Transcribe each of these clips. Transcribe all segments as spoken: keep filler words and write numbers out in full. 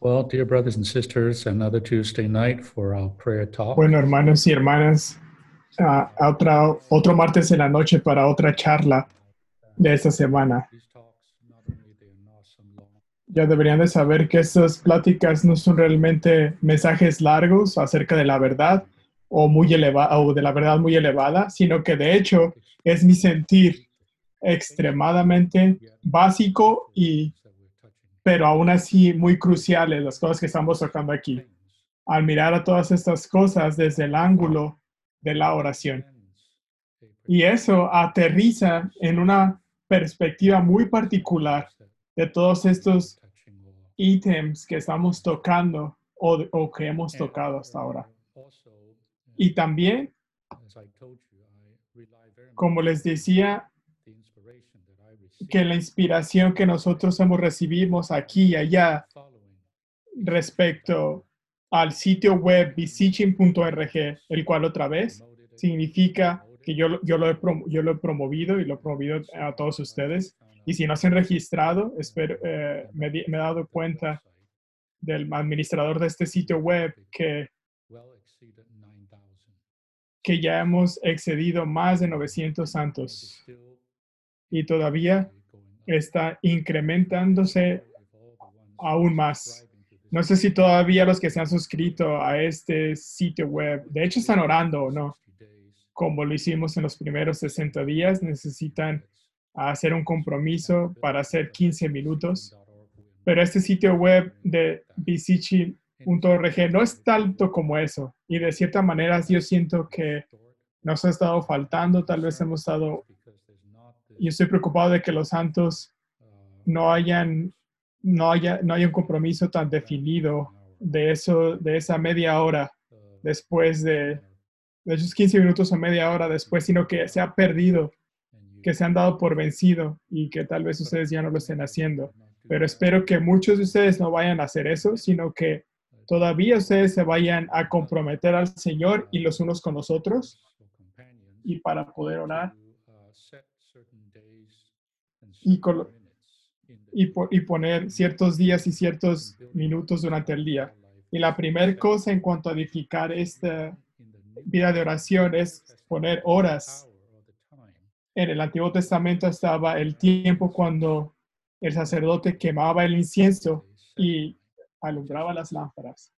Well, dear brothers and sisters, another Tuesday night for our prayer talk. Bueno, hermanos y hermanas, ah, otra, otro martes en la noche para otra charla de esta semana. These talks, not only they are not some long, Ya deberían de saber que estas pláticas no son realmente mensajes largos acerca de la verdad o, muy eleva o de la verdad muy elevada, sino que de hecho es mi sentir extremadamente básico y, that we're touching pero aún así muy cruciales las cosas que estamos tocando aquí. things Al mirar a todas estas cosas desde el ángulo de la oración. demands a Y particular eso aterriza en una perspectiva muy particular that de todos estos touching all. ítems que estamos tocando o, o que hemos And tocado hasta ahora. uh, also, Y también, uh, as I told you, I rely very much como les decía, on the inspiration that I receive que la inspiración que nosotros hemos recibimos aquí y allá following respecto al sitio web visiting punto org, el cual otra vez promoted it, significa promoted que yo, lo- yo, lo he, prom- yo lo he promovido y lo he promovido a todos ustedes. Y si no se han registrado, espero, eh, me, di- me he dado cuenta del administrador de este sitio web que, well exceeded nine thousand. que ya hemos excedido más de novecientos And it is santos still y todavía going up. está incrementándose If all the ones aún más. subscribing to this No sé si todavía los que se han suscrito a este sitio web, de hecho están orando o no, sixty days, como lo hicimos en los primeros sesenta días, necesitan hacer un compromiso para hacer quince minutos. Pero este sitio web de visiting punto org no es tanto como eso. Y de cierta manera yo siento que nos ha estado faltando, tal vez hemos estado, y estoy preocupado de que los santos no hayan, no haya, no haya un compromiso tan definido de eso, de esa media hora después de, de esos quince minutos o media hora después, sino que se ha perdido, que se han dado por vencido y que tal vez ustedes ya no lo estén haciendo. Pero espero que muchos de ustedes no vayan a hacer eso, sino que todavía ustedes se vayan a comprometer al Señor y los unos con los otros y para poder orar y, colo- y, po- y poner ciertos días y ciertos minutos durante el día. Y la primera cosa en cuanto a edificar esta vida de oración es poner horas. En el Antiguo Testamento estaba el tiempo cuando el sacerdote quemaba el incienso y alumbraba las lámparas.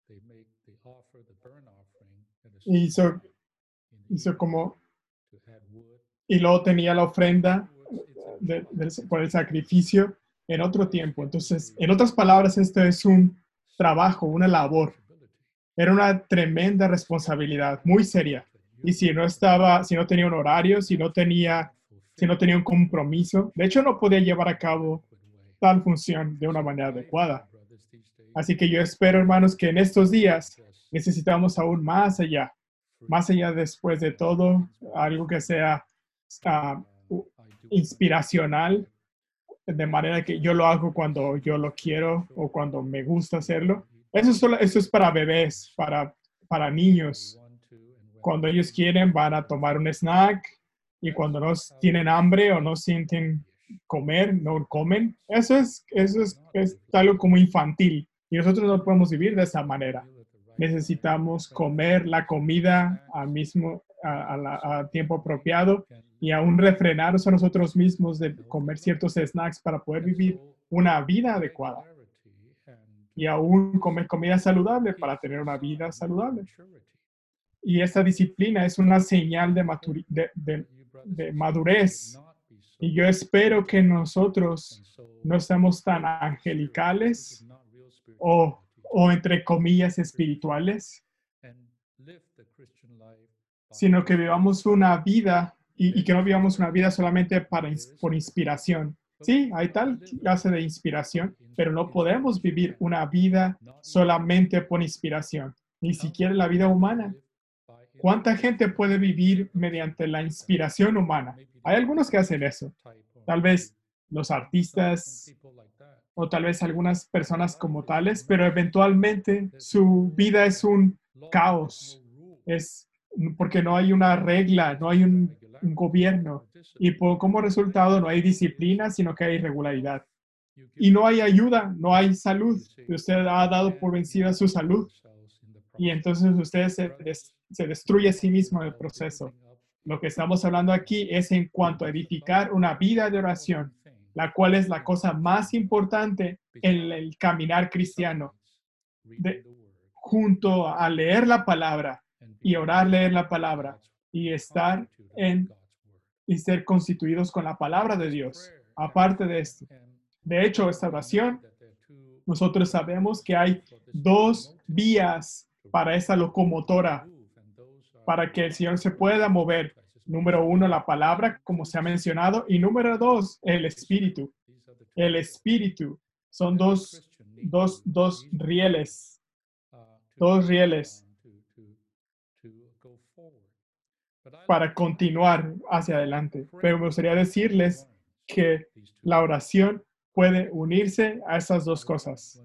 Y hizo, hizo como, y luego tenía la ofrenda de- de- por el sacrificio en otro tiempo. Entonces, en otras palabras, esto es un trabajo, una labor. Era una tremenda responsabilidad, muy seria. Y si no estaba, si no tenía un horario, si no tenía, si no tenía un compromiso, de hecho no podía llevar a cabo tal función de una manera adecuada. Así que yo espero, hermanos, que en estos días necesitamos aún más allá, más allá después de todo, algo que sea ah, u- inspiracional, de manera que yo lo hago cuando yo lo quiero o cuando me gusta hacerlo. Eso es, solo, eso es para bebés, para, para niños. Cuando ellos quieren van a tomar un snack y cuando no tienen hambre o no sienten comer, no comen. Eso es, eso es, es algo como infantil y nosotros no podemos vivir de esa manera. Necesitamos comer la comida a, mismo, a, a, la, a tiempo apropiado y aún refrenarnos a nosotros mismos de comer ciertos snacks para poder vivir una vida adecuada y aún comer comida saludable para tener una vida saludable. Y esta disciplina es una señal de, maturi- de, de, de madurez. Y yo espero que nosotros no seamos tan angelicales o, o entre comillas espirituales, sino que vivamos una vida y, y que no vivamos una vida solamente para, por inspiración. Sí, hay tal clase de inspiración, pero no podemos vivir una vida solamente por inspiración, ni siquiera la vida humana. ¿Cuánta gente puede vivir mediante la inspiración humana? Hay algunos que hacen eso. Tal vez los artistas o tal vez algunas personas como tales, pero eventualmente su vida es un caos. Es porque no hay una regla, no hay un, un gobierno. Y por, como resultado no hay disciplina, sino que hay irregularidad. y no hay ayuda, no hay salud. Usted ha dado por vencida su salud y entonces usted se, des, se destruye a sí mismo en el proceso. Lo que estamos hablando aquí es en cuanto a edificar una vida de oración, la cual es la cosa más importante en el caminar cristiano. De, junto a leer la palabra y orar, leer la palabra y estar en y ser constituidos con la palabra de Dios. Aparte de esto, de hecho, esta oración, nosotros sabemos que hay dos vías para esa locomotora, para que el Señor se pueda mover. Número uno, la palabra, como se ha mencionado, y número dos, el espíritu. El espíritu son dos, dos, dos rieles, dos rieles para continuar hacia adelante. Pero me gustaría decirles que la oración puede unirse a esas dos cosas.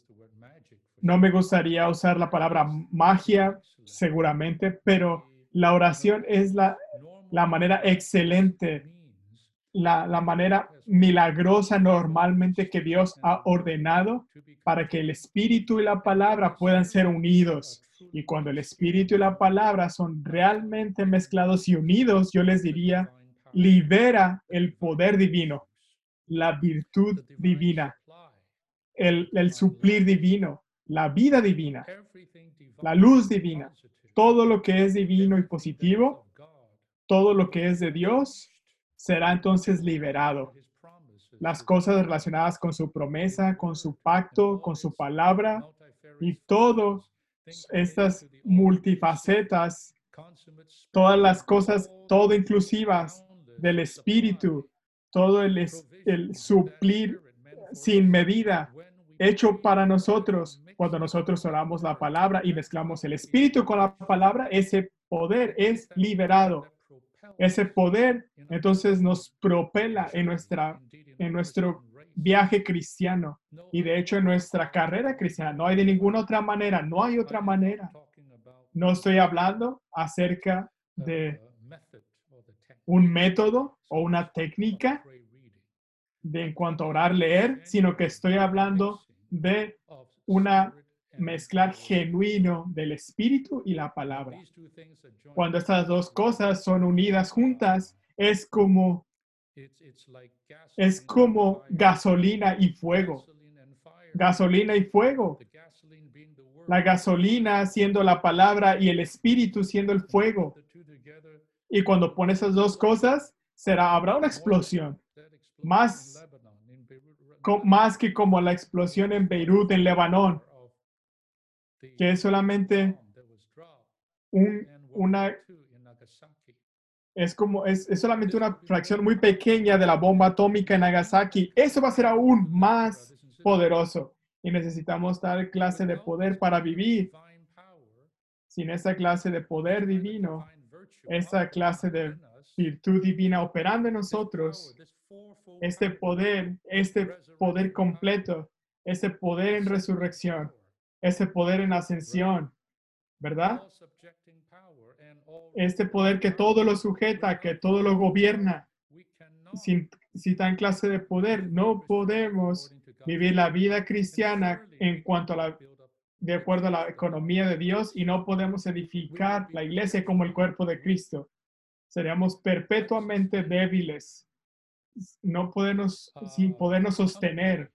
No me gustaría usar la palabra magia, seguramente, pero la oración es la, la manera excelente, la, la manera milagrosa normalmente que Dios ha ordenado para que el espíritu y la palabra puedan ser unidos. Y cuando el espíritu y la palabra son realmente mezclados y unidos, yo les diría, libera el poder divino, la virtud divina, el, el suplir divino, la vida divina, la luz divina, todo lo que es divino y positivo, todo lo que es de Dios, será entonces liberado. Las cosas relacionadas con su promesa, con su pacto, con su palabra y todo estas multifacetas, todas las cosas, todo inclusivas del espíritu, todo el, el suplir sin medida, hecho para nosotros. Cuando nosotros oramos la palabra y mezclamos el espíritu con la palabra, ese poder es liberado. Ese poder entonces nos propela en, nuestra, en nuestro viaje cristiano y de hecho en nuestra carrera cristiana. No hay de ninguna otra manera, no hay otra manera. No estoy hablando acerca de un método o una técnica de en cuanto a orar, leer, sino que estoy hablando de una mezclar genuino del espíritu y la palabra. Cuando estas dos cosas son unidas juntas, es como es como gasolina y fuego. Gasolina y fuego. La gasolina siendo la palabra y el espíritu siendo el fuego. Y cuando pones esas dos cosas, será, habrá una explosión. Más, más que como la explosión en Beirut, en Lebanón, que es solamente un, una, es como, es, es solamente una fracción muy pequeña de la bomba atómica en Nagasaki. Eso va a ser aún más poderoso y necesitamos tal clase de poder para vivir. Sin esa clase de poder divino, esa clase de virtud divina operando en nosotros, este poder, este poder completo, ese poder en resurrección, ese poder en ascensión, ¿verdad? Este poder que todo lo sujeta, que todo lo gobierna. Sin, sin tan clase de poder, no podemos vivir la vida cristiana en cuanto a la, de acuerdo a la economía de Dios y no podemos edificar la iglesia como el cuerpo de Cristo. Seríamos perpetuamente débiles, no podemos, sin podernos sostener,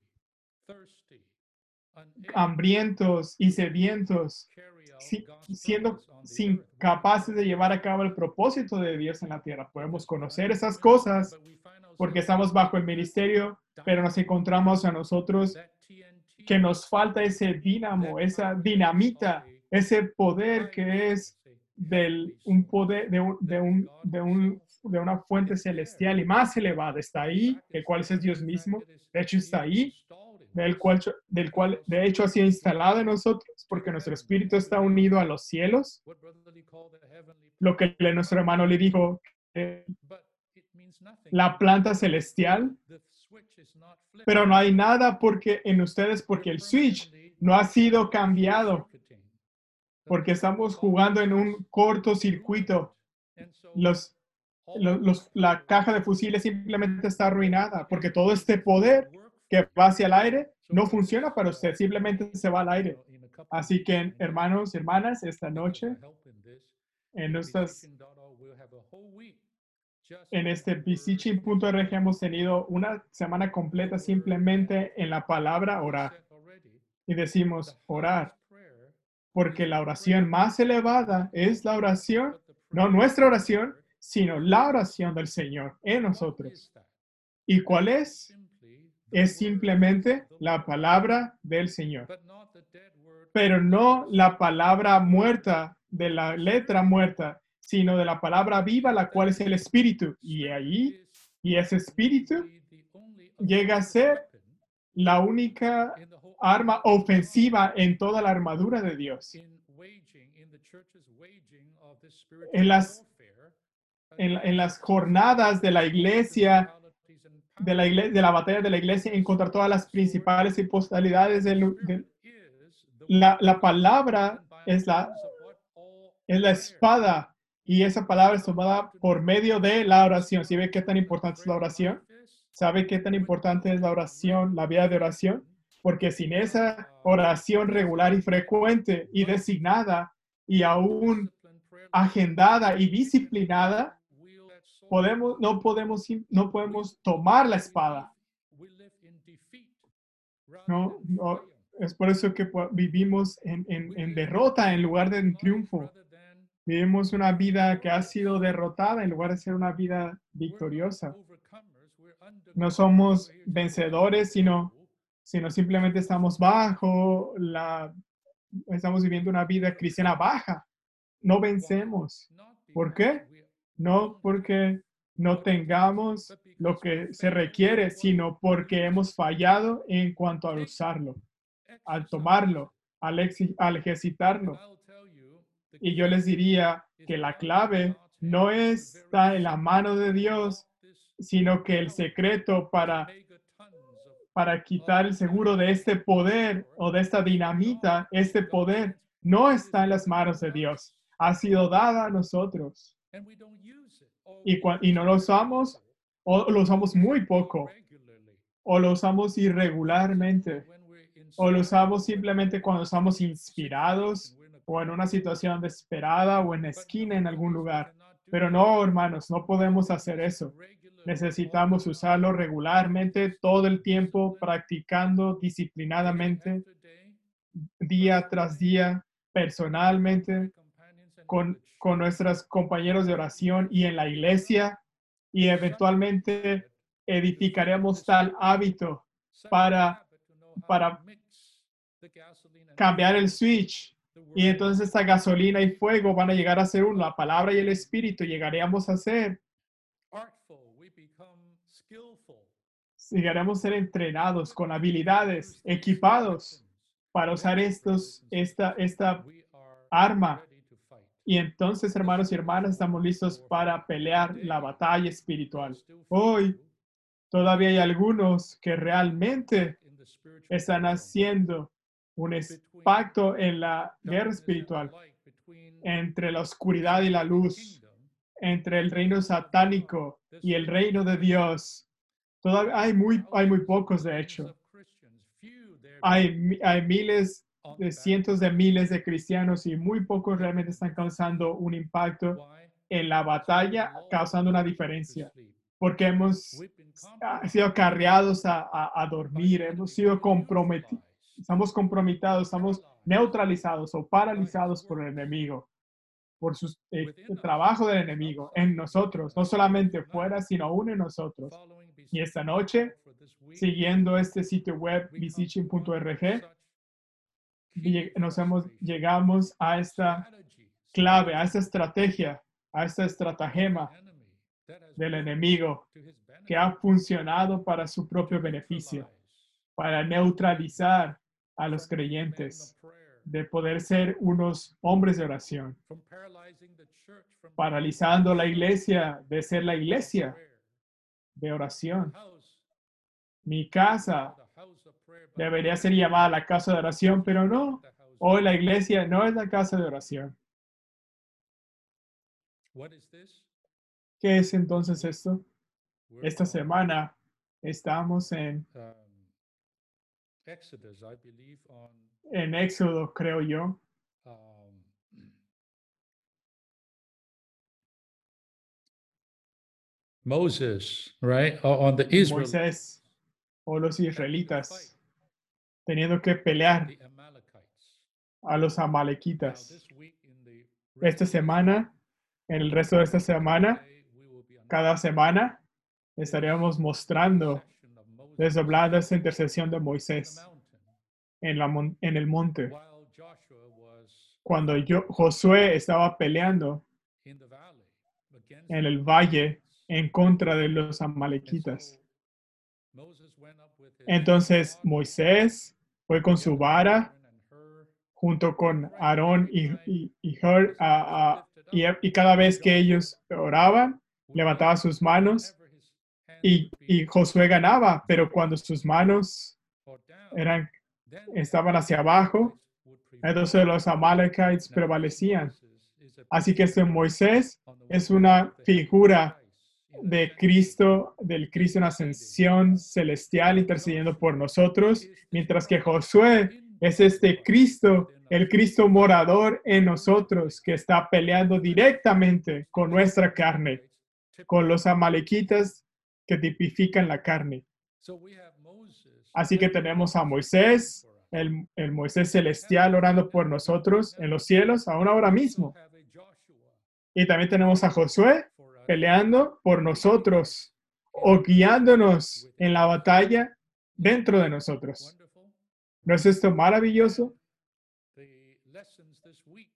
hambrientos y sedientos, si, siendo incapaces de llevar a cabo el propósito de Dios en la tierra. Podemos conocer esas cosas porque estamos bajo el ministerio, pero nos encontramos a nosotros que nos falta ese dínamo, esa dinamita, ese poder que es del un poder de, un, de, un, de, un, de una fuente celestial y más elevada. Está ahí, el cual es Dios mismo. De hecho, está ahí, del cual, del cual de hecho ha sido instalado en nosotros, porque nuestro espíritu está unido a los cielos. Lo que nuestro hermano le dijo, eh, la planta celestial, pero no hay nada porque en ustedes, porque el switch no ha sido cambiado, porque estamos jugando en un cortocircuito. Los, los, los, la caja de fusiles simplemente está arruinada, porque todo este poder que va hacia el aire, no funciona para usted, simplemente se va al aire. Así que, hermanos y hermanas, esta noche, en, nuestras, en este beseeching punto org hemos tenido una semana completa simplemente en la palabra orar. Y decimos orar, porque la oración más elevada es la oración, no nuestra oración, sino la oración del Señor en nosotros. ¿Y cuál es? Es simplemente la palabra del Señor, pero no la palabra muerta de la letra muerta, sino de la palabra viva, la cual es el Espíritu. Y ahí, y ese Espíritu llega a ser la única arma ofensiva en toda la armadura de Dios. En las, en, en las jornadas de la iglesia, de la, iglesia, de la batalla de la iglesia, encontrar todas las principales imposibilidades de, de la, la palabra es la, es la espada, y esa palabra es tomada por medio de la oración. ¿Sí ve qué tan importante es la oración? ¿Sabe qué tan importante es la oración, la vida de oración? Porque sin esa oración regular y frecuente y designada y aún agendada y disciplinada, podemos, no, podemos, no podemos tomar la espada. No, no, es por eso que vivimos en, en, en derrota en lugar de en triunfo. Vivimos una vida que ha sido derrotada en lugar de ser una vida victoriosa. No somos vencedores, sino, sino simplemente estamos bajo la, estamos viviendo una vida cristiana baja. No vencemos. ¿Por qué? No porque no tengamos lo que se requiere, sino porque hemos fallado en cuanto a usarlo, al tomarlo, al, ex- al ejercitarlo. Y yo les diría que la clave no está en la mano de Dios, sino que el secreto para, para quitar el seguro de este poder o de esta dinamita, este poder, no está en las manos de Dios. Ha sido dada a nosotros. Y, y no lo usamos, o lo usamos muy poco, o lo usamos irregularmente, o lo usamos simplemente cuando estamos inspirados o en una situación desesperada o en la esquina en algún lugar. Pero no, hermanos, no podemos hacer eso. Necesitamos usarlo regularmente, todo el tiempo, practicando disciplinadamente, día tras día, personalmente, con, con nuestros compañeros de oración y en la iglesia, y eventualmente edificaremos tal hábito para, para cambiar el switch. Y entonces esta gasolina y fuego van a llegar a ser uno, la palabra y el espíritu llegaremos a ser. Llegaremos a ser entrenados con habilidades, equipados para usar estos, esta, esta arma. Y entonces, hermanos y hermanas, estamos listos para pelear la batalla espiritual. Hoy todavía hay algunos que realmente están haciendo un pacto en la guerra espiritual entre la oscuridad y la luz, entre el reino satánico y el reino de Dios. Todavía hay muy, hay muy pocos, de hecho. Hay, hay miles de cientos de miles de cristianos y muy pocos realmente están causando un impacto en la batalla, causando una diferencia. Porque hemos sido acarreados a, a, a dormir, hemos sido comprometidos, estamos comprometidos, estamos neutralizados o paralizados por el enemigo, por su eh, el trabajo del enemigo en nosotros, no solamente fuera, sino aún en nosotros. Y esta noche, siguiendo este sitio web beseeching punto org, nos hemos, llegamos a esta clave, a esta estrategia, a esta estratagema del enemigo que ha funcionado para su propio beneficio, para neutralizar a los creyentes, de poder ser unos hombres de oración, paralizando la iglesia de ser la iglesia de oración. Mi casa debería ser llamada la casa de oración, pero no. Hoy la iglesia no es la casa de oración. ¿Qué es entonces esto? Esta semana estamos en Exodus, I believe, on en Éxodo, creo yo, um, Moses, right? O- On the Israelites Moisés o los having to fight israelitas teniendo que pelear the Amalekites. a los Now, amalequitas. this week in the rest Esta of this semana, en el resto de esta semana, day, we will be cada announcing semana, estaremos mostrando, intercession of Moses desdoblando esta intercesión de on the Moisés mountain, en, la, mon- en el monte. while Joshua was Cuando yo, Josué estaba peleando in the valley against en the el valle Amalekites. en contra de los And amalequitas. so Moses went up with his Entonces rod, Moisés fue con su together with vara Aaron and Hur, junto con prayed Aarón every y, time y, y Hur, his a- hands were a- lifted y, up. y cada vez que Joshua ellos oraban, would levantaba win, sus but manos whenever his hands y, would be y Josué ganaba, pero cuando sus manos or down, eran, then the estaban hacia abajo, Amalekites would prevail. entonces los amalequitas Now, this prevalecían. Moses is a Así que este picture Moisés on the es one una hand of the heavenly figura Christ in de ascension, Cristo, del Cristo en interceding ascensión for us, celestial, while intercediendo por Joshua nosotros, is this mientras que Christ Josué es indwelling este Christ Cristo, within el us, Cristo morador en directly nosotros, que está peleando with the directamente which con the nuestra carne, Amalekites con los typify. amalequitas que tipifican la carne. So we have Moses Así que tenemos a Moisés, for us. el, el Moisés We have celestial him orando por now, nosotros now. en los cielos, aún ahora We also mismo. have a Joshua Y también tenemos a Josué for us, peleando por leading nosotros us o in the guiándonos within en la us. batalla Isn't dentro de that nosotros. wonderful? ¿No es esto maravilloso? And the lessons this week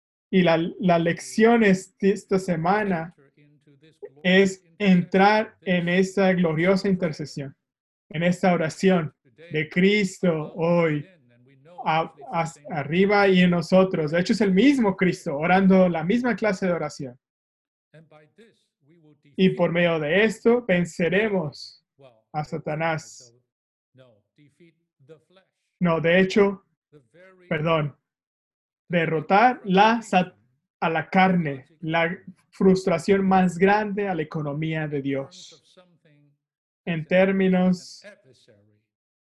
Y la, la lección es de esta semana enter into this es glorious entrar intercession, en this esta gloriosa prayer intercesión, en esta oración today de Cristo above hoy, within, and we know a- actually it's the a- same arriba y en nosotros. De hecho, es el mismo Cristo orando la misma clase de oración. and by this we will Y defeat, por medio de esto venceremos well, a I would say Satanás. myself, no, defeat the flesh, No, de hecho, the very perdón, the biggest derrotar la, frustration a la carne, la frustración más grande a la economía de in terms Dios, of something en as an términos adversary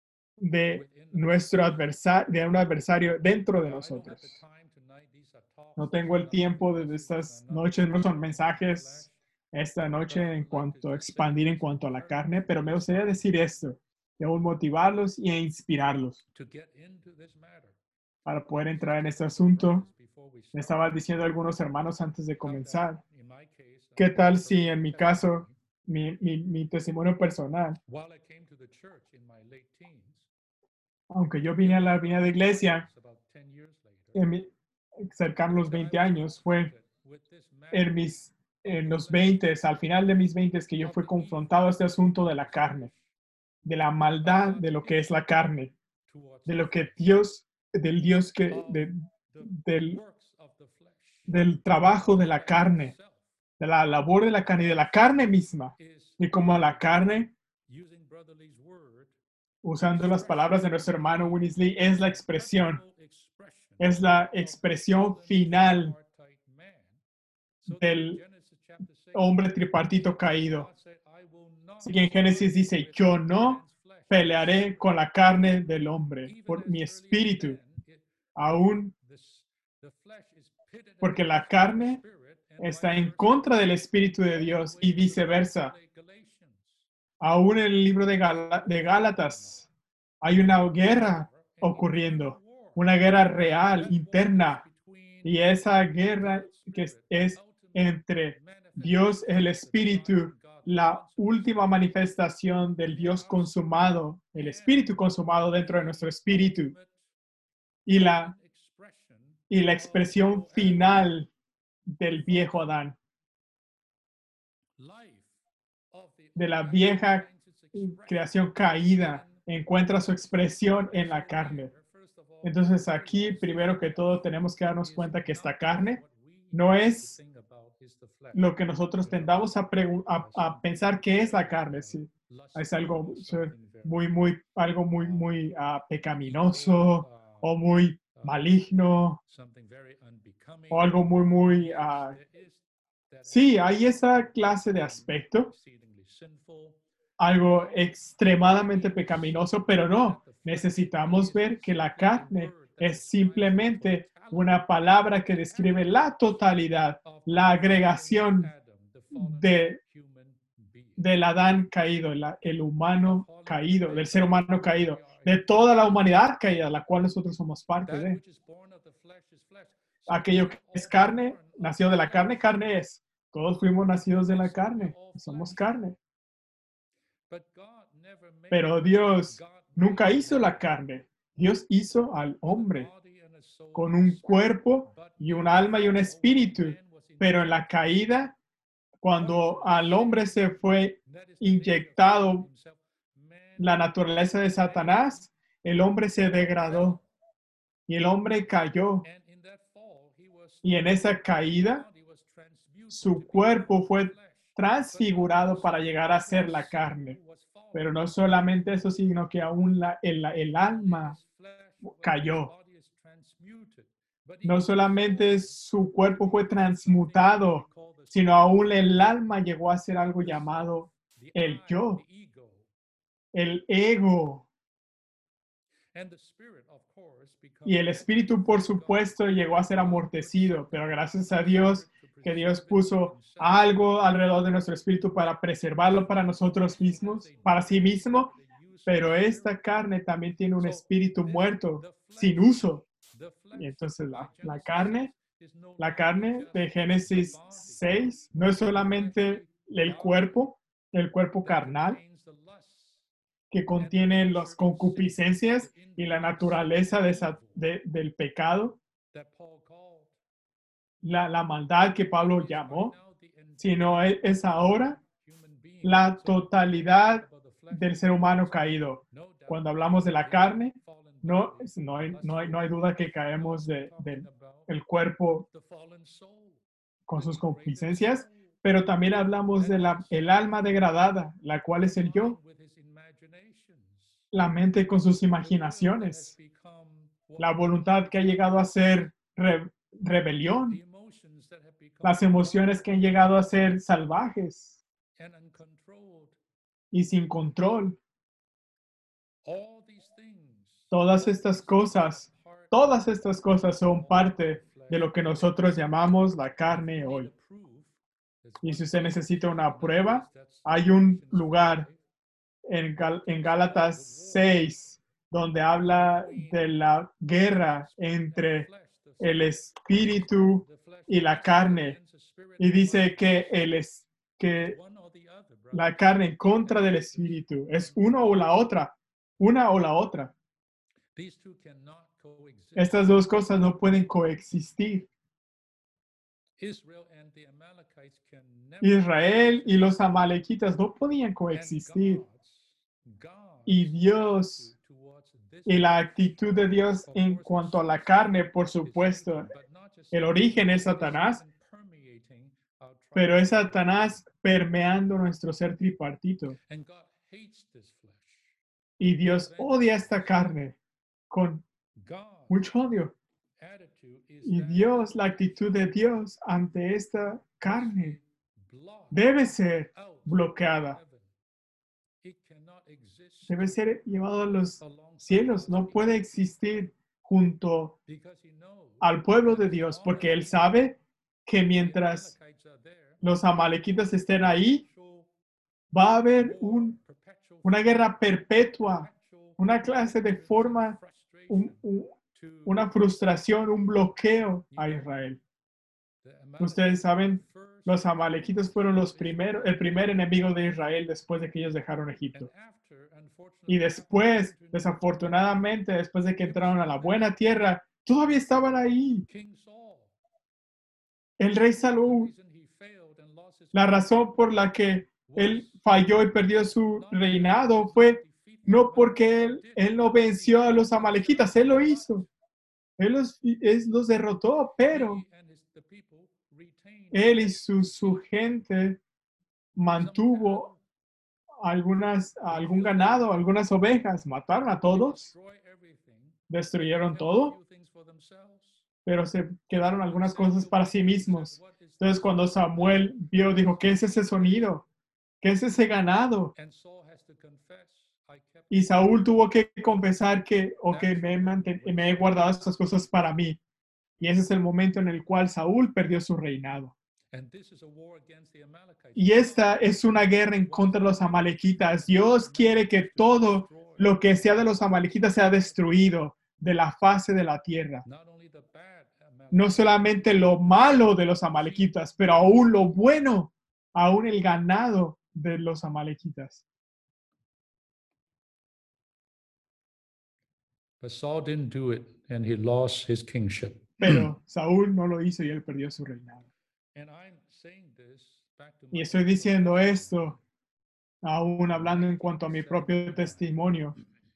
de within us. nuestro adversario, de un adversario dentro de Now, I don't have the nosotros. time tonight. These are talks. No These tengo are el not tiempo de messages. estas These are not noches, no son about the mensajes flesh. esta noche But I en would like to cuanto a just say expandir en this cuanto a la and carne, encourage pero me gustaría somebody decir esto, debo motivarlos y inspirarlos to get into this matter. para poder entrar en este Sisters asunto. and brothers, before we Me start, estaban diciendo algunos hermanos antes de how that, comenzar, in my case, ¿qué and tal also si en mi testimony, caso, mi, mi, mi testimonio personal, while I came to the church in my late teens, aunque yo vine a la vida de iglesia about ten years later, en mi, cercano a los that I veinte was años, fue confronted with this matter en mis en los veinte, al final de mis veinte, que yo of fui the confrontado a este evil asunto de of la this carne, flesh de la of maldad de God's lo que es la issue carne, towards de the lo que flesh, Dios, del Dios que, of de- the del, works of the flesh, del trabajo de la and carne, itself de la labor de la carne y de la carne misma, is, y como la carne, using brotherly's word, usando las palabras de nuestro hermano Winnie Lee, es la expresión, practical expression es la of the expresión fallen final tripartite man. So that in del Genesis chapter six, hombre tripartito caído. God said, I will not Así que en Génesis strive dice, with yo no man's flesh, pelearé con la carne del hombre, even por as mi early as espíritu, then, it, aún the, s- the flesh is pitted porque la against the carne spirit, and está vice en versa. contra del espíritu de All the Dios way y to the viceversa. book of Galatians. Aún en el libro de, Gala- de Gálatas hay una guerra ocurriendo, una guerra real, interna, y esa guerra que es, es entre Dios, el Espíritu, la última manifestación del Dios consumado, el Espíritu consumado dentro de nuestro espíritu, y la, y la expresión final del viejo Adán, de la vieja creación caída, encuentra su expresión en la carne. Entonces aquí, primero que todo, tenemos que darnos cuenta que esta carne no es lo que nosotros tendamos a, a, a pensar que es la carne. Sí. Es algo muy, muy, algo muy, muy uh, pecaminoso o muy maligno o algo muy, muy... Uh, sí, hay esa clase de aspecto algo extremadamente pecaminoso, pero no, necesitamos ver que la carne es simplemente una palabra que describe la totalidad, la agregación de, del Adán caído, el, el humano caído, del ser humano caído, de toda la humanidad caída, la cual nosotros somos parte de. Aquello que es carne, nació de la carne, carne es. Todos fuimos nacidos de la carne, somos carne. Pero Dios nunca hizo la carne. Dios hizo al hombre con un cuerpo y un alma y un espíritu. Pero en la caída, cuando al hombre se fue inyectado la naturaleza de Satanás, el hombre se degradó y el hombre cayó. Y en esa caída, su cuerpo fue transfigurado para llegar a ser la carne. Pero no solamente eso, sino que aún la, el, el alma cayó. No solamente su cuerpo fue transmutado, sino aún el alma llegó a ser algo llamado el yo, el ego. Y el espíritu, por supuesto, llegó a ser amortecido, pero gracias a Dios que Dios puso algo alrededor de nuestro espíritu para preservarlo para nosotros mismos, para sí mismo, pero esta carne también tiene un espíritu muerto, sin uso. Y entonces la, la carne, la carne de Génesis seis no es solamente el cuerpo, el cuerpo carnal, que contiene las concupiscencias y la naturaleza de esa, de, del pecado, la, la maldad que Pablo llamó, sino es, es ahora la totalidad del ser humano caído. Cuando hablamos de la carne, no, no, hay, no, hay, no hay duda que caemos del de, de cuerpo con sus concupiscencias, pero también hablamos de la el alma degradada, la cual es el yo, la mente con sus imaginaciones, la voluntad que ha llegado a ser re, rebelión, las emociones que han llegado a ser salvajes y sin control. Todas estas cosas, todas estas cosas son parte de lo que nosotros llamamos la carne hoy. Y si usted necesita una prueba, hay un lugar en, Gal en Gálatas seis donde habla de la guerra entre el espíritu y la carne. Y dice que, el es, que la carne en contra del espíritu es uno o la otra, una o la otra. Estas dos cosas no pueden coexistir. Israel y los amalequitas no podían coexistir. Y Dios y la actitud de Dios en cuanto a la carne, por supuesto, el origen es Satanás, pero es Satanás permeando nuestro ser tripartito. Y Dios odia esta carne con mucho odio. Y Dios, la actitud de Dios ante esta carne debe ser bloqueada. Debe ser llevado a los cielos. No puede existir junto al pueblo de Dios, porque Él sabe que mientras los amalequitas estén ahí, va a haber un, una guerra perpetua, una clase de forma, un, un, una frustración, un bloqueo a Israel. Ustedes saben, los amalequitas fueron los primeros, el primer enemigo de Israel después de que ellos dejaron Egipto. Y después, desafortunadamente, después de que entraron a la buena tierra, todavía estaban ahí. El rey Saúl, la razón por la que él falló y perdió su reinado fue no porque él, él no venció a los amalequitas, él lo hizo. Él los, él los derrotó, pero él y su, su gente mantuvo algunas, algún ganado, algunas ovejas, mataron a todos, destruyeron todo, pero se quedaron algunas cosas para sí mismos. Entonces cuando Samuel vio, dijo, ¿qué es ese sonido? ¿Qué es ese ganado? And Saul has to confess, I kept Y Saúl tuvo que confesar que, ok, That's me he, the manten- moment when me he Saul guardado lost estas his cosas para mí. Y ese es el momento en el cual Saúl perdió su reinado. And this is a war against the Amalekites. Y esta es una guerra en contra de los amalequitas. Dios quiere que todo lo que sea de los amalequitas sea destruido de la fase de la tierra. Not only the bad No Amalekites, solamente lo malo de los amalequitas, pero aún lo bueno, aún el ganado de los amalequitas. but Saul didn't do it, and he lost his kingship. Pero Saúl no lo hizo y él perdió su reinado. And I'm saying this back to Y my estoy personal diciendo testimony. esto, aún hablando en cuanto a mi propio testimonio.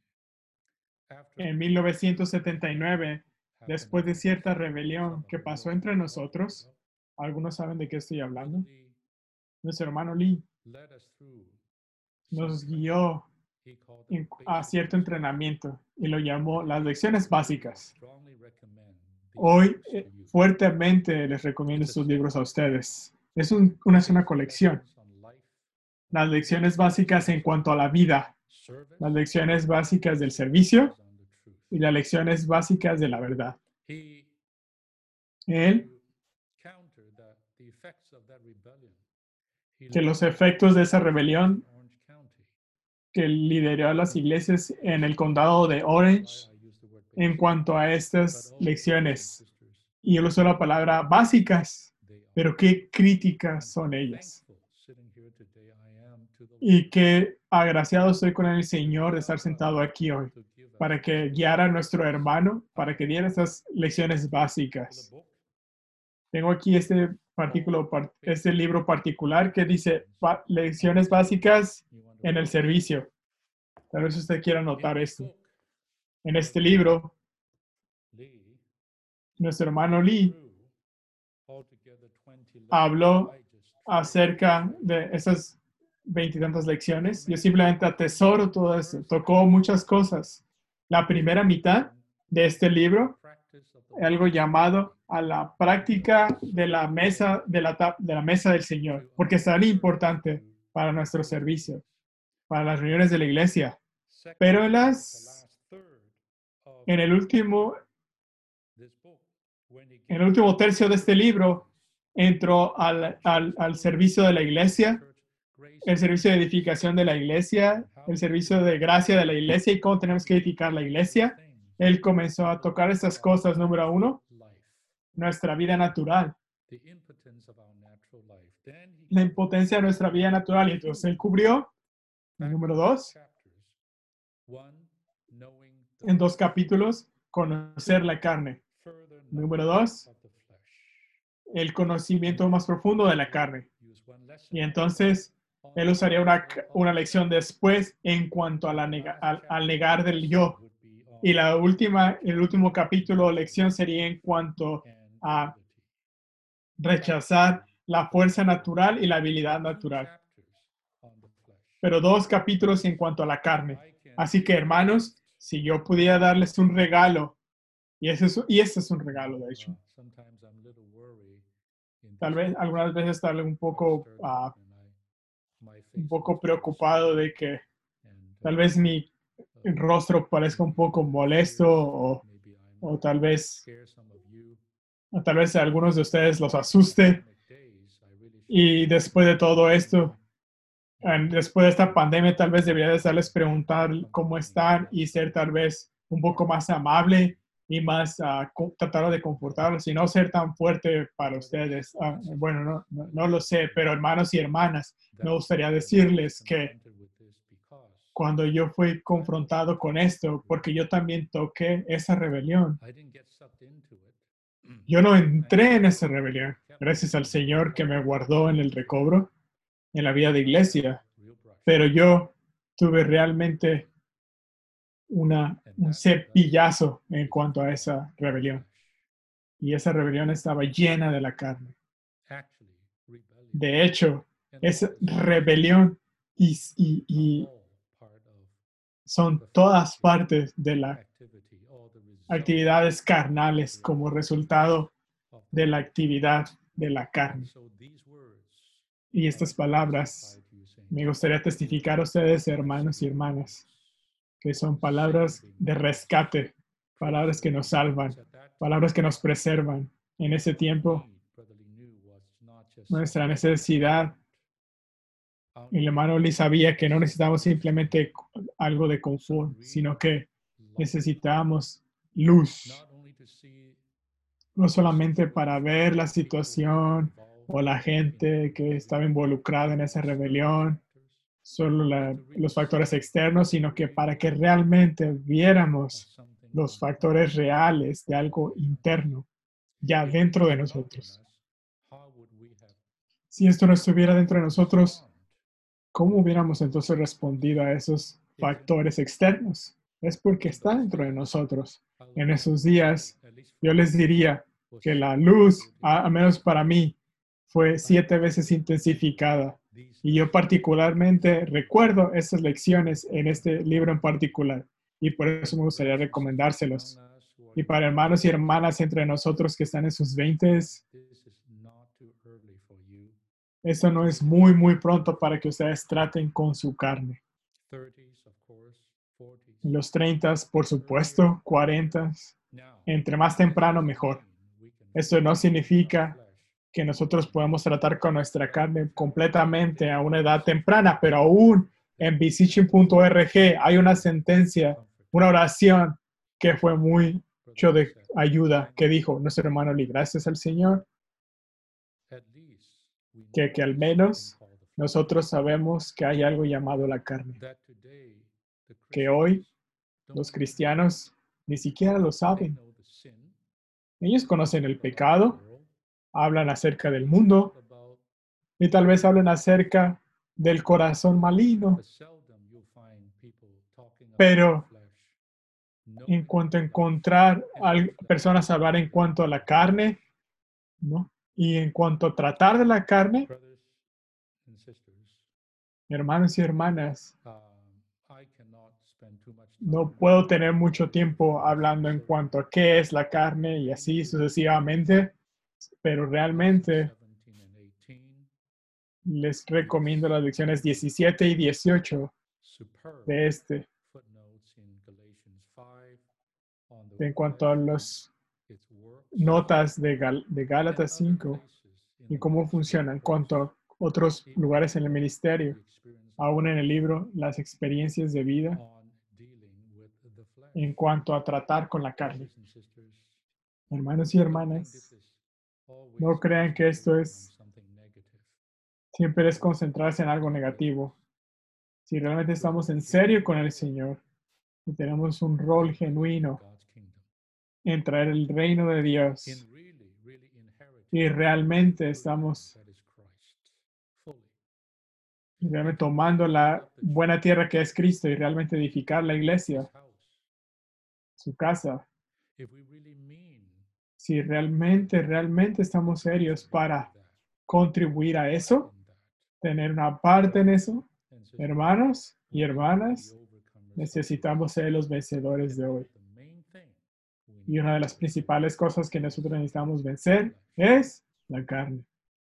After En mil novecientos setenta y nueve, happened después de in cierta us, rebelión some que of you pasó know entre what I'm nosotros, talking algunos saben de qué estoy about. hablando, Brother Lee nuestro hermano Lee led us through nos some guió training. He called them en- a basic cierto lessons. entrenamiento y lo llamó las lecciones I básicas. strongly recommend these Hoy books to eh, you. fuertemente les recomiendo It's a estos set libros a of ustedes. Es un- una, es una basic colección. lessons on life, Las lecciones básicas en cuanto a la vida, service, las lecciones básicas del servicio on the truth. y las lecciones básicas de la verdad. He Él, to counter the, the effects of that rebellion. He que led los us efectos de esa in rebelión Orange County. que lideró a las iglesias en el condado de Orange Why I use the word en basic, cuanto a but estas also, brothers lecciones. and sisters, Y yo uso la palabra básicas, they are. pero qué críticas And son how ellas. thankful sitting here today I am to the Lord Y qué agraciado estoy con el Señor de estar God sentado aquí hoy to give us para que this guiara a nuestro basic hermano, para que diera estas lecciones particular básicas. book Tengo aquí este, artículo, par- este libro particular que dice "Ba- lecciones básicas you want to en el read. servicio". Tal vez usted quiera In anotar this esto. book, En este libro, Lee nuestro hermano Lee through altogether twenty lessons. habló I just acerca de esas veintitantas lecciones. Yo simplemente atesoro todo eso. Tocó muchas cosas. La primera mitad de este libro, practice of the algo llamado a la práctica de la mesa de la, ta- de la mesa del Señor, porque es tan importante para nuestro servicio, para las reuniones de la iglesia. Second, Pero en the las last third of en el último this book, when he en gave el último us tercio de este libro entró al, al, al servicio de la iglesia, church grace el servicio de edificación de la iglesia, el servicio de gracia de la iglesia y cómo tenemos que edificar la iglesia. Él comenzó a tocar estas cosas. Número uno, life, nuestra vida natural, the impotence of our natural life. Then he la impotencia de nuestra vida natural. Y entonces él cubrió, número dos, chapters. One, knowing the en dos capítulos, conocer la carne. further Número knowledge dos, of the flesh. el conocimiento más profundo de la carne. Use one lesson Y entonces él usaría una, una lección después en cuanto a la nega- al, al negar del yo. would be on Y la última, el último capítulo o lección sería en cuanto and a ability. rechazar la fuerza natural y la habilidad Two natural. chapters on the flesh. Pero dos capítulos en cuanto a la carne. I can Así que, hermanos, si yo pudiera darles un regalo, y ese es, y este es un regalo, de hecho, uh, sometimes I'm a little worried in tal this vez, algunas veces estar un poco, pastor, ah, and I- my face un poco looks preocupado de que and, tal uh, vez mi uh, rostro parezca un poco molesto o, maybe I'm o tal vez, scare some of you. o tal vez a algunos de ustedes los asuste. Pandemic days, I really Y should después de todo esto, and en- después de esta pandemia, tal vez debería de estarles preguntar cómo están y ser tal vez un poco más amable y más ah, co- tratar de confortarlos y no ser tan fuerte para ustedes. Ah, bueno, no, no, no lo sé, pero hermanos y hermanas, me gustaría decirles que cuando yo fui confrontado con esto, porque yo también toqué esa rebelión, I didn't get sucked into it. yo no entré en esa rebelión, gracias al Señor que me guardó en el recobro, en la vida de iglesia, Real brush. pero yo tuve realmente una, un cepillazo en cuanto a esa rebelión. Y esa rebelión estaba llena de la carne. Actually, rebellion De hecho, and esa all this rebelión y, y- are y all part of son todas partes de las activity, all the result actividades carnales como resultado of de la actividad de la carne. So these words Y are estas to palabras testify to you, saying, Me gustaría testificar a ustedes, hermanos y hermanas, que son palabras de rescate, palabras que nos salvan, palabras que nos preservan. En ese tiempo, nuestra necesidad, el hermano Lee sabía que no necesitábamos simplemente algo de confort, sino que necesitábamos luz, no solamente para ver la situación o la gente que estaba involucrada en esa rebelión, solo la, los factores externos, sino que para que realmente viéramos los factores reales de algo interno ya dentro de nosotros. Si esto no estuviera dentro de nosotros, ¿cómo hubiéramos entonces respondido a esos factores externos? Es porque está dentro de nosotros. En esos días, yo les diría que la luz, a, a menos para mí, fue siete veces intensificada. Y yo particularmente recuerdo esas lecciones en este libro en particular. Y por eso me gustaría recomendárselos. Y para hermanos y hermanas entre nosotros que están en sus veintes, esto no es muy, muy pronto para que ustedes traten con su carne. En los treinta, por supuesto, cuarenta, entre más temprano mejor. Esto no significa que nosotros podemos tratar con nuestra carne completamente a una edad temprana, pero aún en beseeching punto org hay una sentencia, una oración que fue muy mucho de ayuda, que dijo nuestro hermano Lee, gracias al Señor, que, que al menos nosotros sabemos que hay algo llamado la carne, que hoy los cristianos ni siquiera lo saben. Ellos conocen el pecado, hablan acerca del mundo y tal vez hablan acerca del corazón maligno. Pero en cuanto a encontrar a personas a hablar en cuanto a la carne, ¿no? Y en cuanto a tratar de la carne, hermanos y hermanas, no puedo tener mucho tiempo hablando en cuanto a qué es la carne y así sucesivamente, pero realmente les recomiendo las lecciones diecisiete y dieciocho de este. En cuanto a las notas de, Gal de Gálatas cinco y cómo funcionan, en cuanto a otros lugares en el ministerio, aún en el libro, las experiencias de vida, en cuanto a tratar con la carne. Hermanos y hermanas, no crean que esto es, siempre es concentrarse en algo negativo. Si realmente estamos en serio con el Señor y tenemos un rol genuino en traer el reino de Dios y realmente estamos realmente tomando la buena tierra que es Cristo y realmente edificar la iglesia, su casa, si realmente, realmente estamos serios para contribuir a eso, tener una parte en eso, hermanos y hermanas, necesitamos ser los vencedores de hoy. Y una de las principales cosas que nosotros necesitamos vencer es la carne.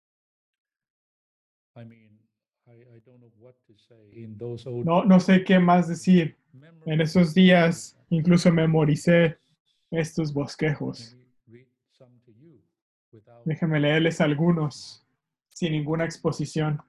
No, no sé qué más decir. En esos días incluso memoricé estos bosquejos. Déjenme leerles algunos sin ninguna exposición.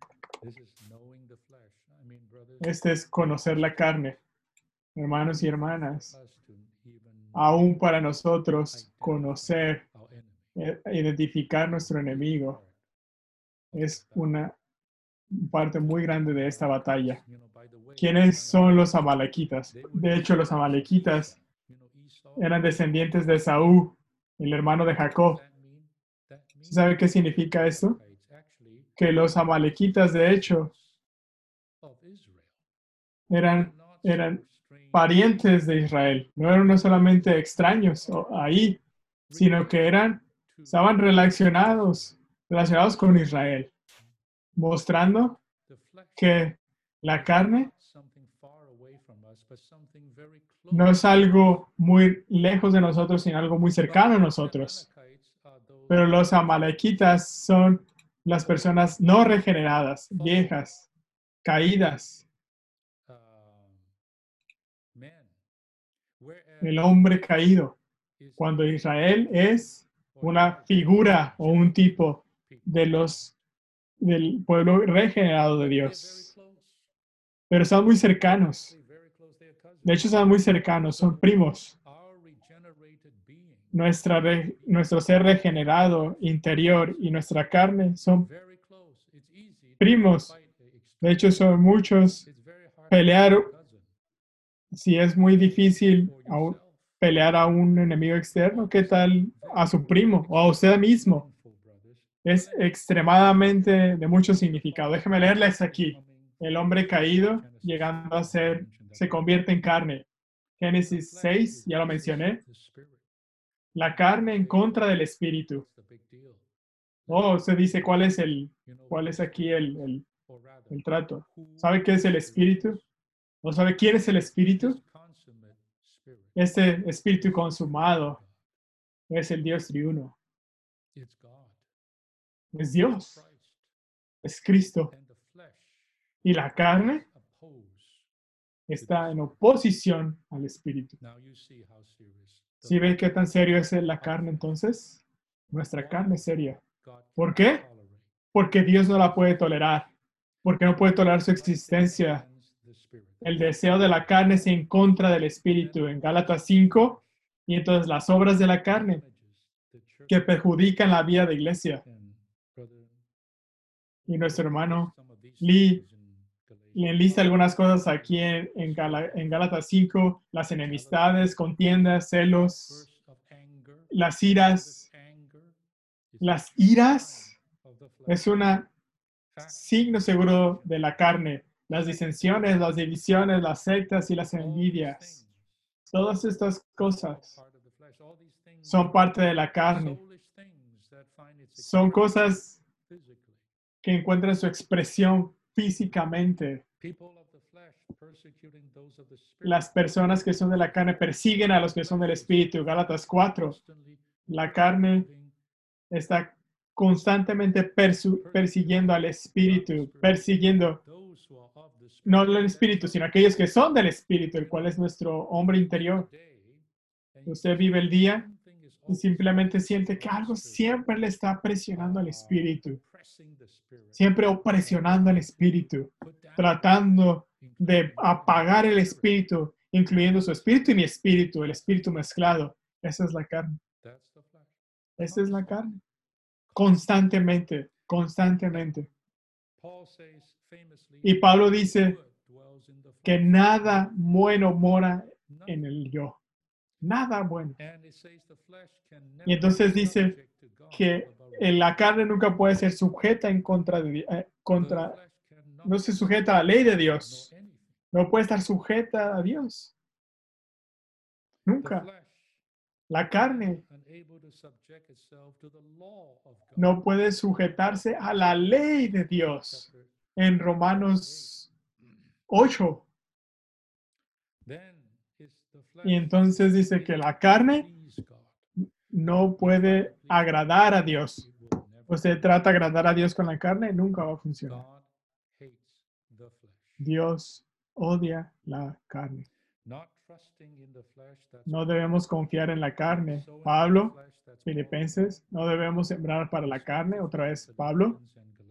Este es conocer la carne, hermanos y hermanas. Aún para nosotros conocer, eh, identificar nuestro enemigo es una parte muy grande de esta batalla. ¿Quiénes son los amalequitas? De hecho, los amalequitas eran descendientes de Esaú, el hermano de Jacob. ¿Sabe qué significa esto? Que los amalequitas, de hecho, eran, eran parientes de Israel. No eran no solamente extraños ahí, sino que eran, estaban relacionados, relacionados con Israel, mostrando que la carne no es algo muy lejos de nosotros, sino algo muy cercano a nosotros. Pero los amalequitas son las personas no regeneradas, viejas, caídas. um, men, whereas El hombre caído. is Cuando a Israel es or una type figura o un tipo people. de los del pueblo regenerado de But they're very Dios. close. Pero son muy cercanos. Actually, very close. They are cousins. De hecho, son muy cercanos, son primos. Our regenerated being, Nuestra re- nuestro ser regenerado interior y nuestra carne son very close. It's easy to primos. fight a De hecho, external. son muchos. It's very hard Pelear, to fight a cousin si es muy difícil or a un- yourself. pelear a un enemigo externo, ¿qué tal a su primo o a usted mismo? Meaningful, brothers. Es extremadamente de mucho significado. Déjeme leerles aquí. El hombre caído, llegando a ser, se convierte en carne. Génesis seis, ya lo mencioné. La carne en contra del espíritu. Oh, se dice cuál es el, cuál es aquí el, el, el trato. ¿Sabe qué es el espíritu? ¿O sabe quién es el espíritu? Este espíritu consumado es el Dios triuno. Es Dios. Es Cristo. Y la carne está en oposición al espíritu. ¿Sí ve qué tan serio es la carne entonces? Nuestra carne es seria. ¿Por qué? Porque Dios no la puede tolerar. Porque no puede tolerar su existencia. El deseo de la carne es en contra del espíritu en Gálatas cinco. Y entonces las obras de la carne que perjudican la vida de iglesia. Y nuestro hermano Lee le enlista algunas cosas aquí en, en, Gala, en Gálatas cinco, las enemistades, contiendas, celos, las iras. Las iras es un signo seguro de la carne. Las disensiones, las divisiones, las sectas y las envidias. Todas estas cosas son parte de la carne. Son cosas que encuentran su expresión físicamente. Las personas que son de la carne persiguen a los que son del espíritu. Gálatas cuatro. La carne está constantemente persiguiendo al espíritu, persiguiendo no el espíritu, sino aquellos que son del espíritu, el cual es nuestro hombre interior. Usted vive el día y simplemente siente que algo siempre le está presionando al espíritu, siempre presionando al espíritu, tratando de apagar el espíritu, incluyendo su espíritu y mi espíritu, el espíritu mezclado. Esa es la carne. Esa es la carne. Constantemente, constantemente. Y Pablo dice que nada bueno mora en el yo. Nada bueno. Y entonces dice que la carne nunca puede ser sujeta en contra de eh, contra, no se sujeta a la ley de Dios. No puede estar sujeta a Dios. Nunca. La carne no puede sujetarse a la ley de Dios. En Romanos ocho. Y entonces dice que la carne no puede agradar a Dios. Usted trata de agradar a Dios con la carne, nunca va a funcionar. Dios odia la carne. No debemos confiar en la carne. Pablo, Filipenses, no debemos sembrar para la carne. Otra vez, Pablo,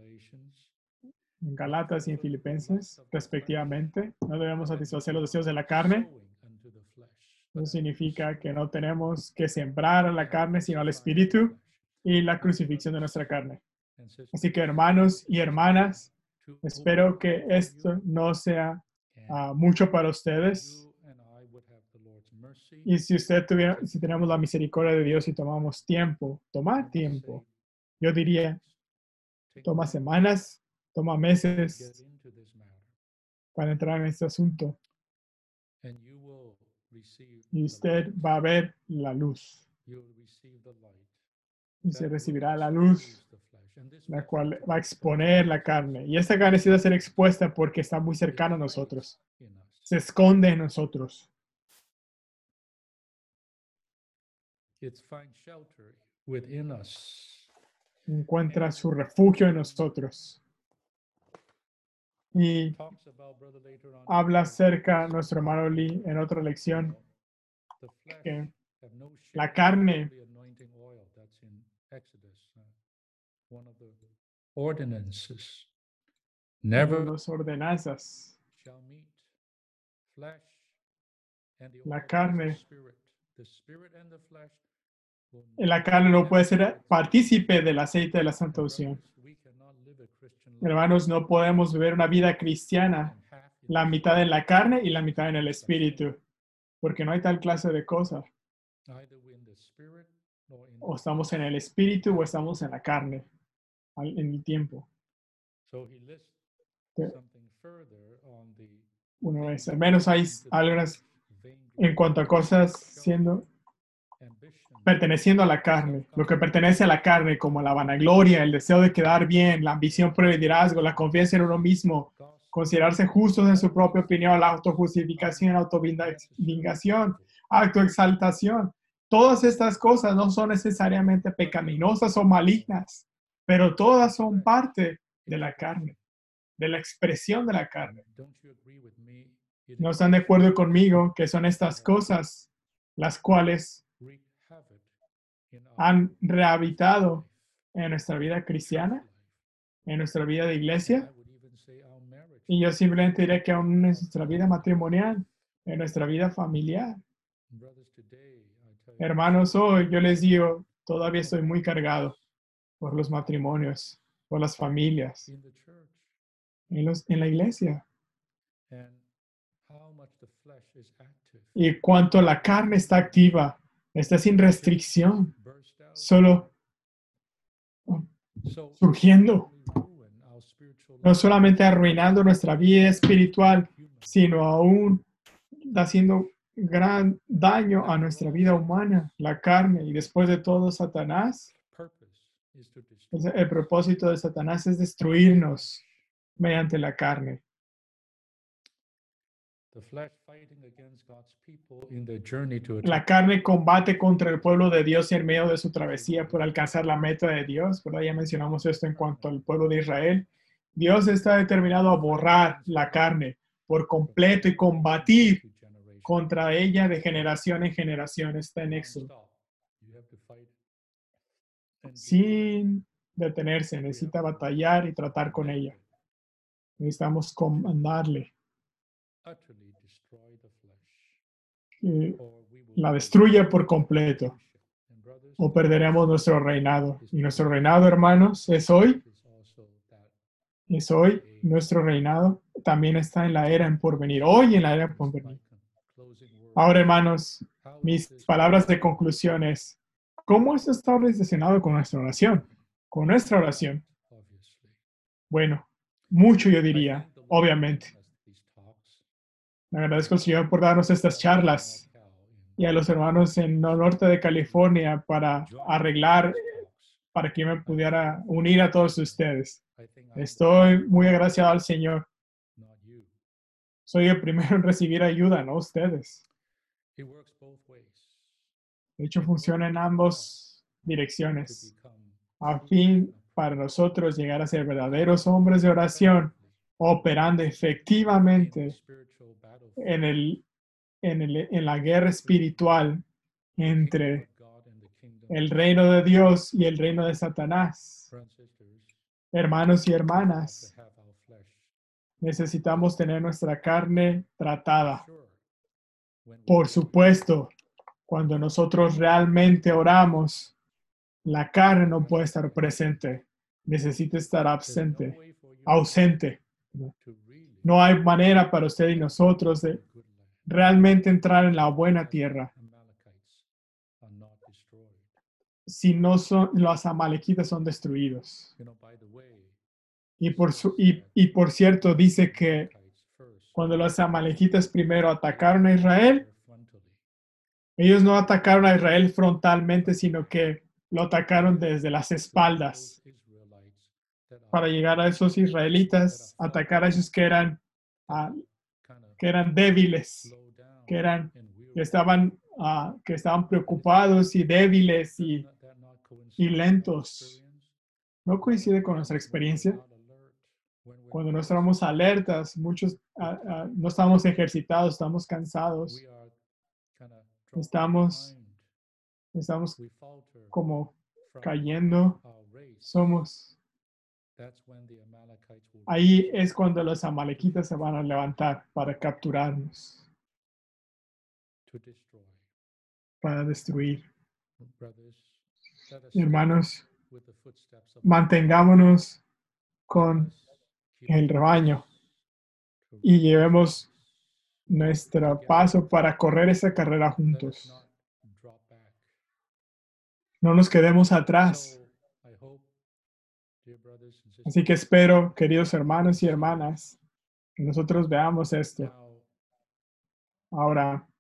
en Galatas y en Filipenses, respectivamente. No debemos satisfacer los deseos de la carne. Eso significa que no tenemos que sembrar a la carne, sino al espíritu y la crucifixión de nuestra carne. Así que, hermanos y hermanas, espero que esto no sea uh, mucho para ustedes. Y si usted tuviera, si tenemos la misericordia de Dios y tomamos tiempo, tomar tiempo, yo diría, toma semanas, toma meses para entrar en este asunto. Y usted va a ver la luz. Y se recibirá la luz, la cual va a exponer la carne. Y esta carne necesita ser expuesta porque está muy cercana a nosotros. Se esconde en nosotros. Encuentra su refugio en nosotros. Y habla acerca, nuestro hermano Lee, en otra lección, que la carne ordinances. como Never las ordenanzas, shall meet flesh and the la oil, that is the carne, spirit. The spirit and the flesh will la never, carne no puede never ser coexist. partícipe del aceite de la santa And unción. brothers, we cannot live a Christian life Hermanos, no podemos vivir una vida cristiana, and half in la the mitad en spirit, la carne y la mitad en el half in the flesh. espíritu, porque no hay tal clase de cosa. Either we're in the spirit nor in O the estamos en flesh. el espíritu o estamos en la carne, al- en el tiempo. So he lists Que something further on the Uno things es, al menos hay belonging to the algunas flesh, en vainglory, cuanto a cosas siendo ambition, perteneciendo a la carne, lo que pertenece a la carne, como la vanagloria, el deseo de quedar bien, la ambición por el liderazgo, la confianza en uno mismo, considerarse justos en su propia opinión, la autojustificación, autovindicación, autoexaltación. Todas estas cosas no son necesariamente pecaminosas o malignas, pero todas son parte de la carne, de la expresión de la carne. ¿No están de acuerdo conmigo que son estas cosas las cuales han rehabitado en nuestra vida cristiana, en nuestra vida de iglesia? Y yo simplemente diré que aún en nuestra vida matrimonial, en nuestra vida familiar. Hermanos, hoy yo les digo, todavía estoy muy cargado por los matrimonios, por las familias, en, los, en la iglesia. Y cuánto la carne está activa, está sin restricción, solo surgiendo, no solamente arruinando nuestra vida espiritual, sino aún haciendo gran daño a nuestra vida humana, la carne. Y después de todo, Satanás, el propósito de Satanás es destruirnos mediante la carne. La carne combate contra el pueblo de Dios en medio de su travesía por alcanzar la meta de Dios, ¿verdad? Ya mencionamos esto en cuanto al pueblo de Israel. Dios está determinado a borrar la carne por completo y combatir contra ella de generación en generación. Está en Éxodo. Sin detenerse, necesita batallar y tratar con ella. Necesitamos comandarle que la destruya por completo o perderemos nuestro reinado. Y nuestro reinado, hermanos, es hoy. Es hoy. Nuestro reinado también está en la era en porvenir. Hoy en la era en porvenir. Ahora, hermanos, mis palabras de conclusión es, ¿cómo esto está relacionado con nuestra oración? Con nuestra oración. Bueno, mucho yo diría, obviamente. Le agradezco al Señor por darnos estas charlas y a los hermanos en el norte de California para arreglar, para que me pudiera unir a todos ustedes. Estoy muy agraciado al Señor. Soy el primero en recibir ayuda, no ustedes. De hecho, funciona en ambas direcciones. A fin para nosotros llegar a ser verdaderos hombres de oración, operando efectivamente en, el, en, el, en la guerra espiritual entre el reino de Dios y el reino de Satanás. Hermanos y hermanas, necesitamos tener nuestra carne tratada. Por supuesto, cuando nosotros realmente oramos, la carne no puede estar presente. Necesita estar absente, ausente. No hay manera para usted y nosotros de realmente entrar en la buena tierra si no son, los amalequitas son destruidos. Y por, su, y, y por cierto, dice que cuando los amalequitas primero atacaron a Israel, ellos no atacaron a Israel frontalmente, sino que lo atacaron desde las espaldas para llegar a esos israelitas, atacar a esos que eran, uh, que eran débiles, que, eran, que, estaban, uh, que estaban preocupados y débiles y, y lentos. ¿No coincide con nuestra experiencia? Cuando no estamos alertas, muchos uh, uh, no estamos ejercitados, estamos cansados, estamos, estamos como cayendo, somos. Ahí es cuando los amalequitas se van a levantar para capturarnos, para destruir. Hermanos, mantengámonos con el rebaño y llevemos nuestro paso para correr esa carrera juntos. No nos quedemos atrás. Así que espero, queridos hermanos y hermanas, que nosotros veamos esto. Ahora,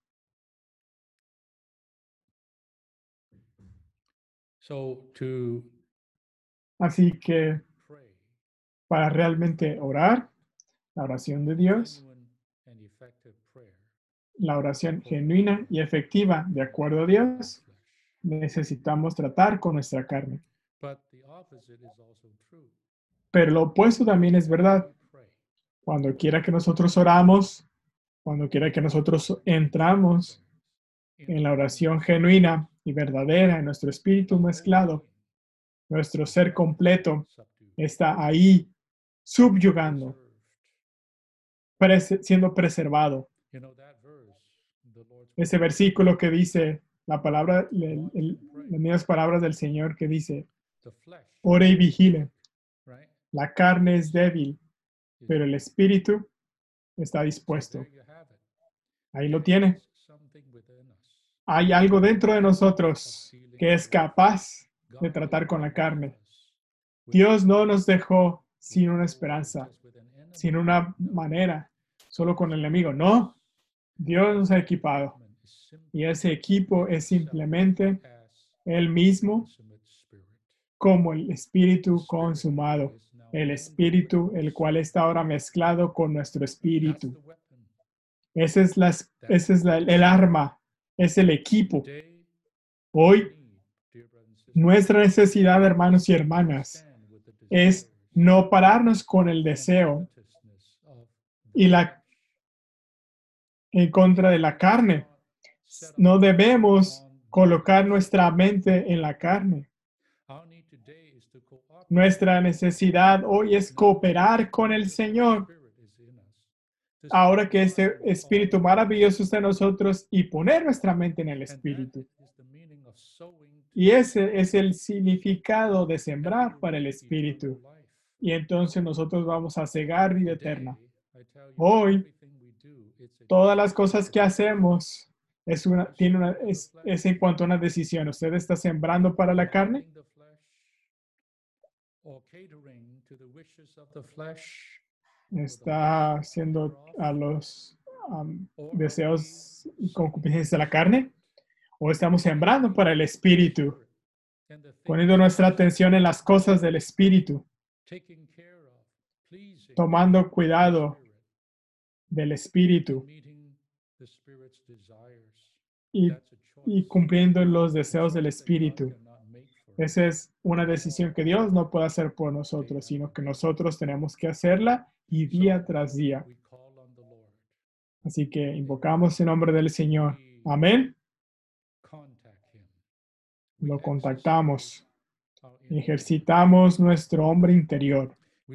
así que para realmente orar, la oración de Dios, la oración genuina y efectiva de acuerdo a Dios, necesitamos tratar con nuestra carne. Pero lo opuesto también es verdad. Cuando quiera que nosotros oramos, cuando quiera que nosotros entramos en la oración genuina y verdadera, en nuestro espíritu mezclado, nuestro ser completo está ahí subyugando, pres- siendo preservado. Ese versículo que dice, la palabra, el, el, las mismas palabras del Señor que dice, ore y vigile. La carne es débil, pero el espíritu está dispuesto. Ahí lo tiene. Hay algo dentro de nosotros que es capaz de tratar con la carne. Dios no nos dejó sin una esperanza, sin una manera, solo con el enemigo. No, Dios nos ha equipado. Y ese equipo es simplemente Él mismo como el espíritu consumado. El espíritu, el cual está ahora mezclado con nuestro espíritu. Ese es, la, ese es la, el arma, es el equipo. Hoy, nuestra necesidad, hermanos y hermanas, es no pararnos con el deseo y la en contra de la carne. No debemos colocar nuestra mente en la carne. Nuestra necesidad hoy es cooperar con el Señor. Ahora que este espíritu maravilloso está en nosotros y poner nuestra mente en el espíritu. Y ese es el significado de sembrar para el espíritu. Y entonces nosotros vamos a cegar vida eterna. Hoy, todas las cosas que hacemos es, una, tiene una, es, es en cuanto a una decisión. ¿Usted está sembrando para la carne? ¿Está haciendo a los um, deseos y concupiscencias de la carne? ¿O estamos sembrando para el espíritu? Poniendo nuestra atención en las cosas del espíritu. Tomando cuidado del espíritu. Y, y cumpliendo los deseos del espíritu. Esa es una decisión que Dios no puede hacer por nosotros, sino que nosotros tenemos que hacerla y día tras día. Así que invocamos el nombre del Señor. Amén. Lo contactamos. Ejercitamos nuestro hombre interior.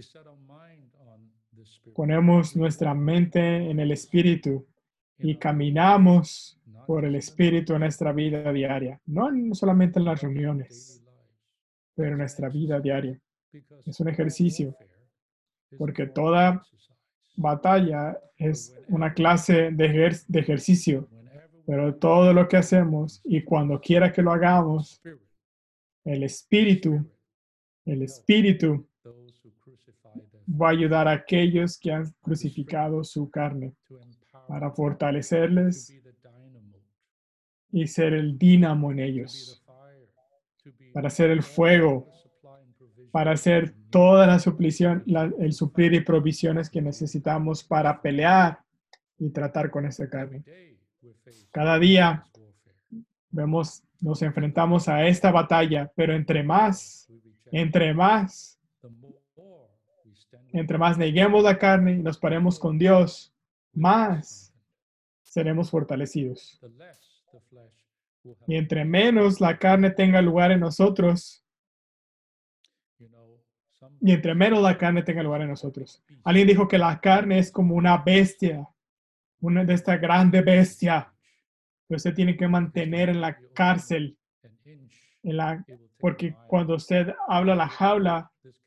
Ponemos nuestra mente en el espíritu y caminamos por el espíritu en nuestra vida diaria. No solamente en las reuniones, pero en nuestra vida diaria. Es un ejercicio, porque toda batalla es una clase de, ejer de ejercicio, pero todo lo que hacemos y cuando quiera que lo hagamos, el espíritu, el espíritu va a ayudar a aquellos que han crucificado su carne para fortalecerles y ser el dínamo en ellos, para ser el fuego, para hacer toda la suplición, la, el suplir y provisiones que necesitamos para pelear y tratar con esta carne. Cada día vemos, nos enfrentamos a esta batalla, pero entre más, entre más Entre más neguemos la carne y nos paremos con Dios, más seremos fortalecidos. Y entre menos la carne tenga lugar en nosotros, y entre menos la carne tenga lugar en nosotros. Alguien dijo que la carne es como una bestia, una de esta grande bestia que usted tiene que mantener en la cárcel, en la, porque cuando usted habla la jaula,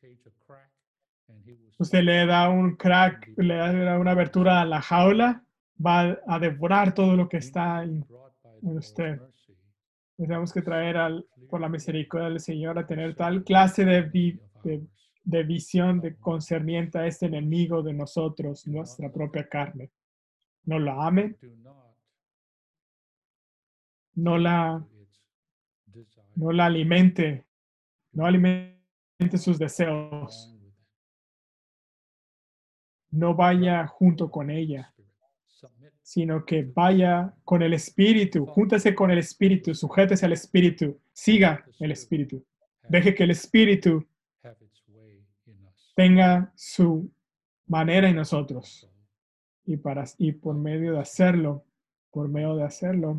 usted le da un crack, le da una abertura a la jaula, va a devorar todo lo que está en, en usted. Tenemos que traer al, por la misericordia del Señor a tener tal clase de, vi, de, de visión de concerniente a este enemigo de nosotros, nuestra propia carne. No la ame, no la, no la alimente, no alimente sus deseos. No vaya junto con ella, sino que vaya con el Espíritu, júntese con el Espíritu, sujétese al Espíritu, siga el Espíritu. Deje que el Espíritu tenga su manera en nosotros. Y, para, y por medio de hacerlo, por medio de hacerlo,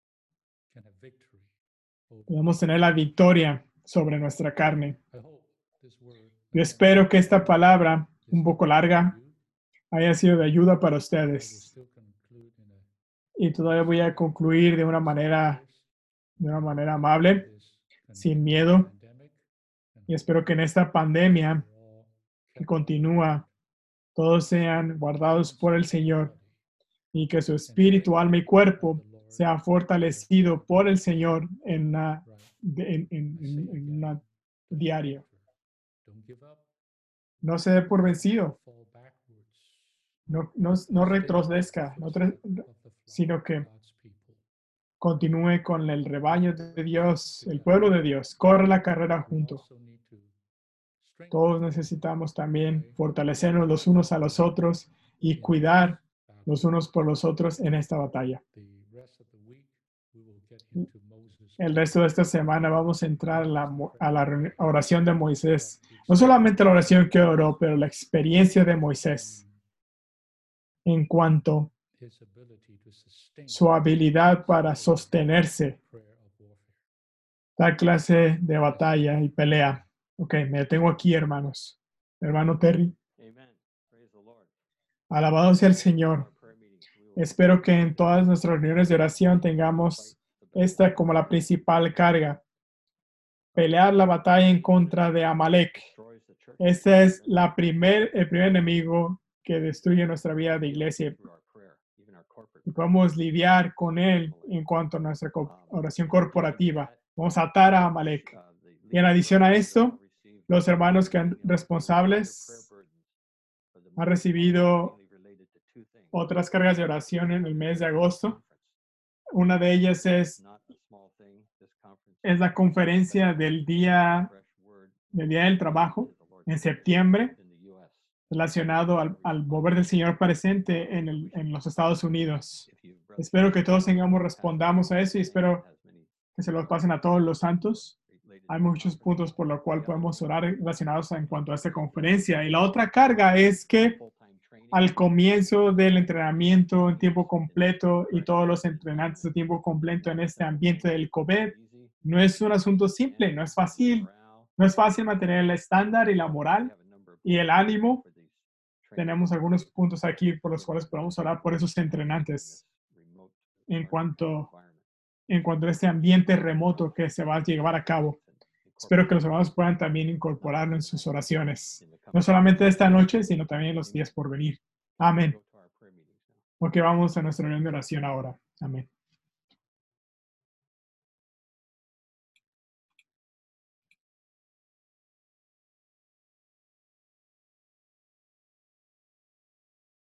podemos tener la victoria sobre nuestra carne. Yo espero que esta palabra, un poco larga, haya sido de ayuda para ustedes. Y todavía voy a concluir de una manera, de una manera amable, sin miedo. Y espero que en esta pandemia que continúa, todos sean guardados por el Señor y que su espíritu, alma y cuerpo sea fortalecido por el Señor en una, en, en, en, en una diaria. No se dé por vencido. No, no, no retrocedezca, no tre- sino que continúe con el rebaño de Dios, el pueblo de Dios. Corre la carrera junto. Todos necesitamos también fortalecernos los unos a los otros y cuidar los unos por los otros en esta batalla. El resto de esta semana vamos a entrar a la, a la oración de Moisés. No solamente la oración que oró, pero la experiencia de Moisés en cuanto a su habilidad para sostenerse tal clase de batalla y pelea. Ok, me detengo aquí, hermanos. Hermano Terry. Alabado sea el Señor. Espero que en todas nuestras reuniones de oración tengamos esta como la principal carga. Pelear la batalla en contra de Amalek. Este es la primer, el primer enemigo que destruye nuestra vida de iglesia. Y podemos lidiar con él en cuanto a nuestra oración corporativa. Vamos a atar a Amalek. Y en adición a esto, los hermanos que han responsables han recibido otras cargas de oración en el mes de agosto. Una de ellas es, es la conferencia del día, del día del trabajo en septiembre, relacionado al, al mover del Señor presente en, el, en los Estados Unidos. Espero que todos tengamos, respondamos a eso y espero que se los pasen a todos los santos. Hay muchos puntos por los cuales podemos orar relacionados en cuanto a esta conferencia. Y la otra carga es que al comienzo del entrenamiento en tiempo completo y todos los entrenantes de tiempo completo en este ambiente del COVID, no es un asunto simple, no es fácil. No es fácil mantener el estándar y la moral y el ánimo. Tenemos algunos puntos aquí por los cuales podemos orar por esos entrenantes en cuanto, en cuanto a este ambiente remoto que se va a llevar a cabo. Espero que los hermanos puedan también incorporarlo en sus oraciones. No solamente esta noche, sino también los días por venir. Amén. Ok, vamos a nuestra reunión de oración ahora. Amén.